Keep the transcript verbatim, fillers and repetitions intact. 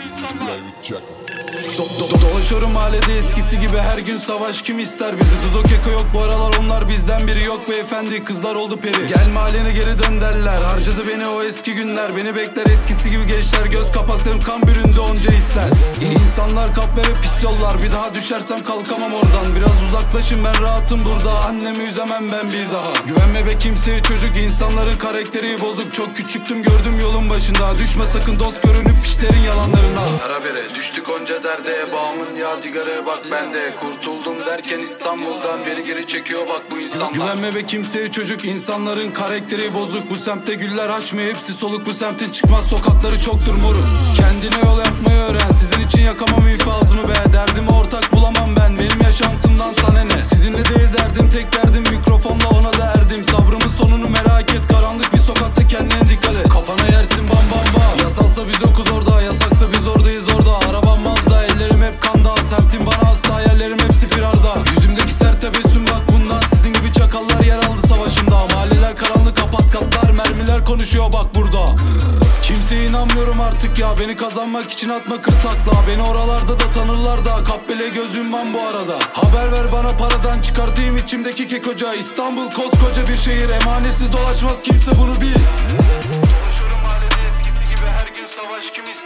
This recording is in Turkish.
insanlar. Do do dolaşıyorum mahallede eskisi gibi, her gün savaş, kim ister bizi? Tuzok Eko yok bu aralar, onlar bizden biri yok beyefendi, kızlar oldu peri. Gel mahallene geri dön derler, harcadı beni o eski günler. Beni bekler eskisi gibi gençler, göz kapaklarım kan büründü onca hisler. İnsanlar kahpe ve pis yollar, bir daha düşersem kalkamam oradan. Biraz uzaklaşın, ben rahatım burada, annemi üzemem ben bir daha. Güvenme be kimseye çocuk, insanların karakteri bozuk. Çok küçüktüm gördüm yolun başında, düşme sakın dost görünüp pişlerin yalanlarına. Ara bere düştük onca derde, bağımın yadigarı bak bende. Kurtuldum derken İstanbul'dan beri geri çekiyor bak bu insanlar. Güvenme be kimseye çocuk, insanların karakteri bozuk. Bu semtte güller açmıyor, hepsi soluk. Bu semtin çıkmaz sokakları çoktur moruk. Kendine yol yapmayı öğren, sizin için yakamam infazımı be. Derdimi ortak bulamam ben, benim yaşantımdan sana ne? Sizinle değil derdim, tek derdim mikrofonla ona da erdim. Sabrımın sonunu merak et, karanlık bir sokakta kendine dikkat et. Kafana yersin bam bam bam, yasalsa biz yokuz orada, yasaksa biz oradayız orada. Arabam Mazda, ellerim hep kanda, semtim bana hasta, hayallerim hepsi firarda. Yüzümdeki sert tebessüm bak bundan, sizin gibi çakallar yer aldı savaşımda. Mahalleler karanlık, kapat katlar, mermiler konuşuyor bak burada. Kimseye inanmıyorum artık ya, beni kazanmak için atma kırtakla. Beni oralarda da tanırlar da, kappele gözüm ben bu arada. Haber ver bana paradan, çıkartayım içimdeki kekoca. İstanbul koskoca bir şehir, emanetsiz dolaşmaz kimse bunu bil. Dolaşıyorum mahallede eskisi gibi, her gün savaş, kim ister?